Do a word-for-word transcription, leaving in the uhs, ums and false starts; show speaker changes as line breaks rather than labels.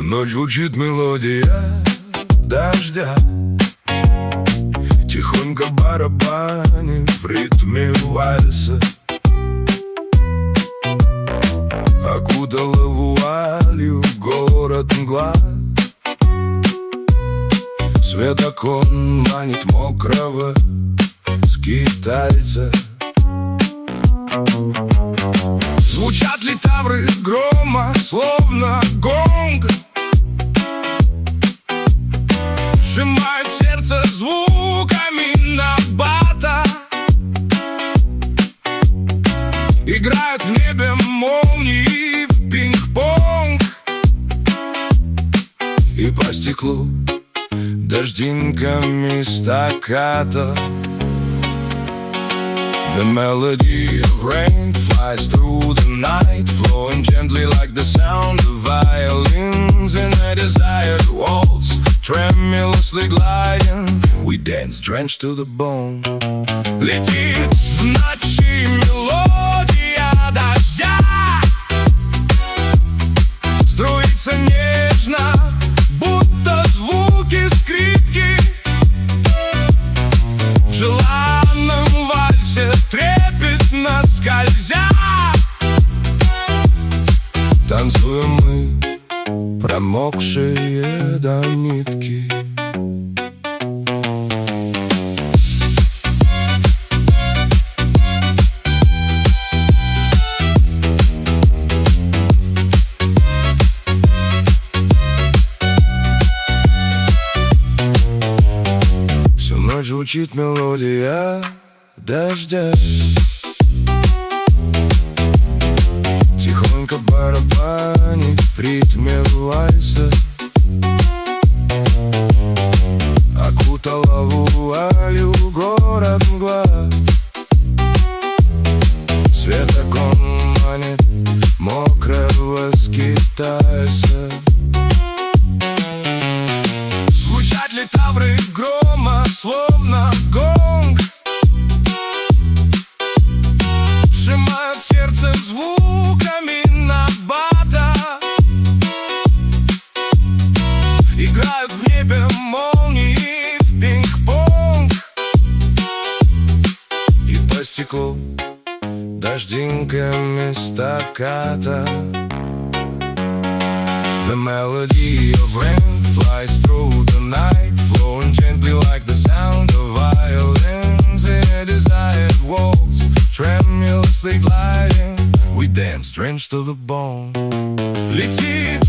ночь звучит мелодия дождя, тихонько барабанит в ритме вальса. Окутала вуалью город мгла, свет окон манит мокрого скитальца. Звучат ли тавры грома, словно гонг, сжимают сердце звуками набата. Играют в небе молнии в пинг-понг, и по стеклу дождинками стаккато. The melody of rain flies through the night, flowing gently like the sound of violins in a desired waltz, tremulously gliding. We dance drenched to the bone. Летит в ночи мелодия дождя, струится нежно, будто звуки скрипки. В желанном вальсе трепетно скользя, танцуем мы, промокшие до нитки. Всю ночь звучит мелодия дождя, тихонько барабанит в ритме вальса. Окутала вуалью город мгла, свет окон манит мокрого скитальца. Звучат ли тавры грома, словно гонг, сжимают сердце звуками набата. Играют в небе молнии в пинг-понг, и по стеклу дождинками стаккато. The melody of rain flies through the night, flowing gently like the sound of violins in a desired waltz, tremulously gliding. We dance drenched to the bone. Летит